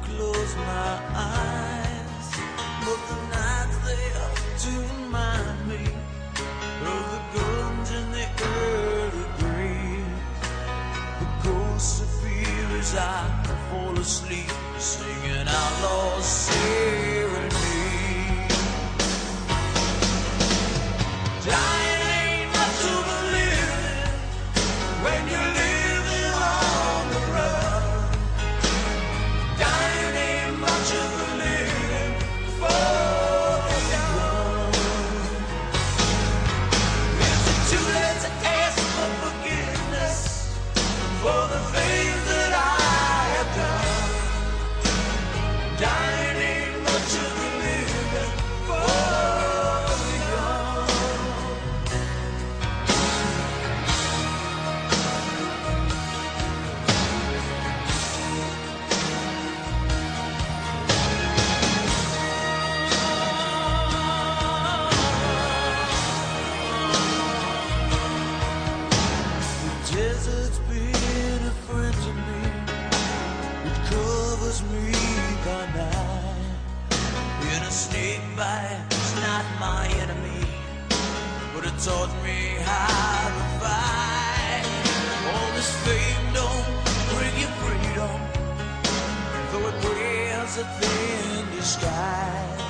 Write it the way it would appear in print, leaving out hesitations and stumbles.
close my eyes, but the nights they often remind me of the guns in the early grave. The ghosts appear as I fall asleep, singing outlaw serenade. Dying ain't much of a living when you're living on the run. Dying ain't much of a living for the young. Is it too late to ask for forgiveness for the things that I have done? Dying ain't much of a living for the young. The desert's been a friend to me. It covers me by night. And a snake bite's not my enemy, but it taught me how to fight. All this fame don't bring you freedom, though it wears a thin disguise.